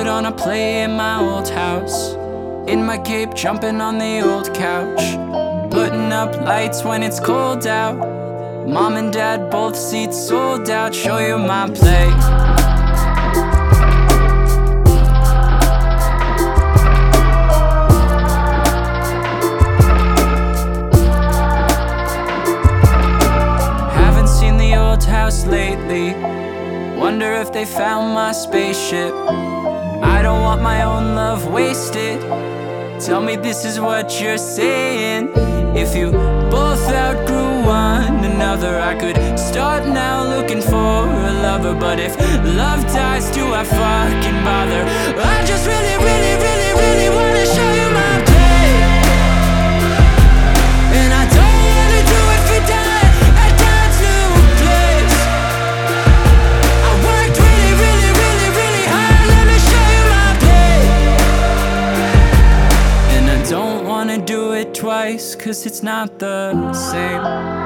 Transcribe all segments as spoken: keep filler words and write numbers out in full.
on a play in my old house, in my cape, jumping on the old couch, putting up lights when it's cold out. Mom and dad, both seats sold out. Show you my play. Haven't seen the old house lately. Wonder if they found my spaceship. I don't want my own love wasted. Tell me this is what you're saying. If you both outgrew one another, I could start now looking for a lover. But if love dies, do I fucking bother? I just really, really, really, really wanna show you my play. And I don't wanna do it for Dad at Dad's new place. I worked really, really, really, really hard. Let me show you my play. And I don't wanna do it twice, cause it's not the same.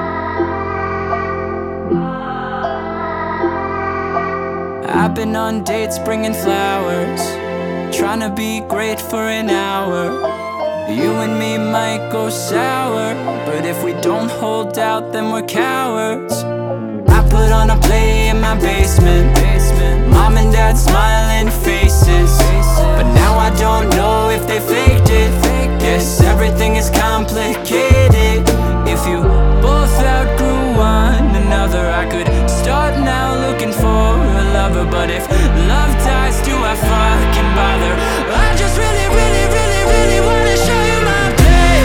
I've been on dates bringing flowers, trying to be great for an hour. You and me might go sour, but if we don't hold out, then we're cowards. I put on a play in my basement, Mom and Dad smiling faces, but now I don't know if they faked it. Yes, everything is complicated. If you both outgrew one another, I could start now looking for a lover. But if love dies, do I fucking bother? I just really, really, really, really wanna show you my play.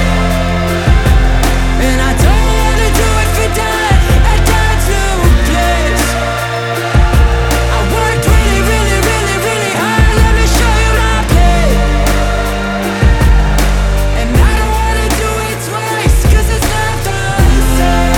And I don't wanna do it for Dad at Dad's new place. I worked really, really, really, really hard. Let me show you my play. And I don't wanna do it twice, cause it's not the same.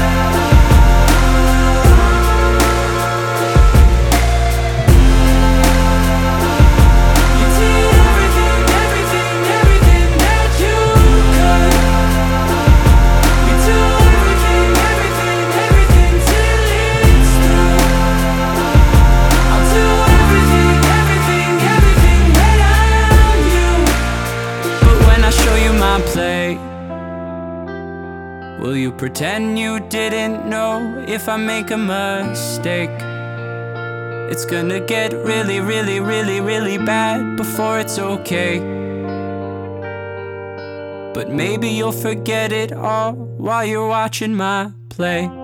You did everything, everything, everything that you could. We do everything, everything, everything till it's through. I'll do everything, everything, everything that I'm you. But when I show you my play, will you pretend you didn't know? If I make a mistake, it's gonna get really, really, really, really bad before it's okay. But maybe you'll forget it all while you're watching my play.